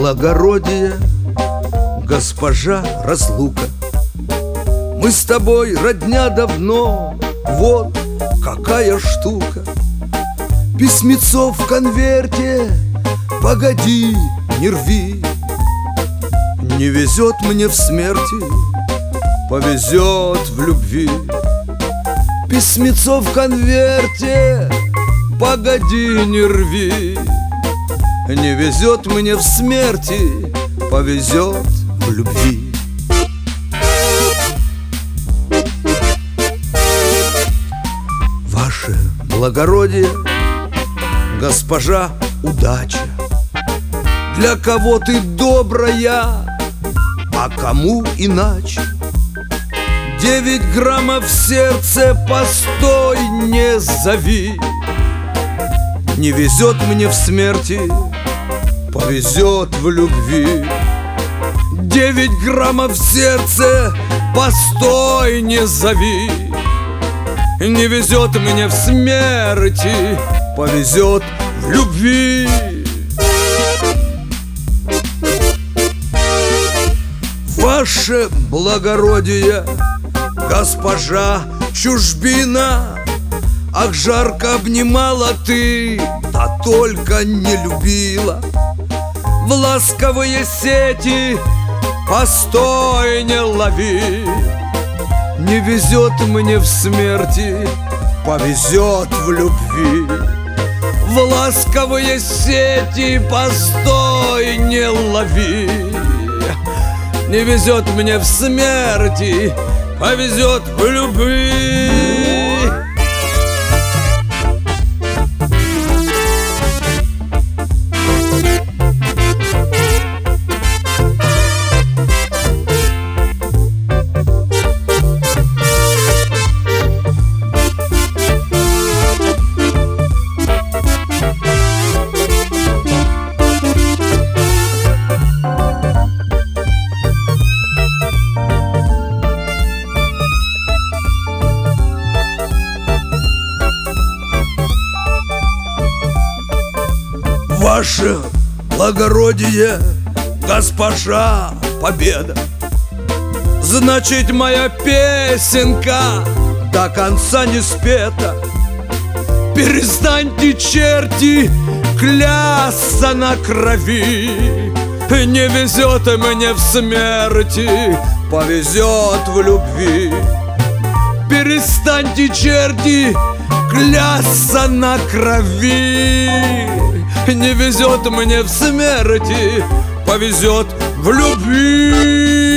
благородие, госпожа разлука. Мы с тобой родня давно, вот какая штука. Письмецо в конверте, погоди, не рви. Не везет мне в смерти, повезет в любви. Письмецо в конверте, погоди, не рви. Не везет мне в смерти, повезет в любви. Ваше благородие, госпожа удача, для кого ты добрая, а кому иначе. 9 граммов в сердце, постой, не зови. Не везет мне в смерти, повезет в любви. 9 граммов в сердце, постой, не зови. Не везет мне в смерти, повезет в любви. Ваше благородие, госпожа чужбина, ах, жарко обнимала ты, да только не любила. В ласковые сети постой, не лови. Не везет мне в смерти, повезет в любви. В ласковые сети постой, не лови. Не везет мне в смерти, повезет в любви. Ваше благородие, госпожа победа, значит, моя песенка до конца не спета. Перестаньте, черти, клясться на крови. Не везет мне в смерти, повезет в любви. Перестаньте, черти, клясться на крови. Не везет мне в смерти, повезет в любви.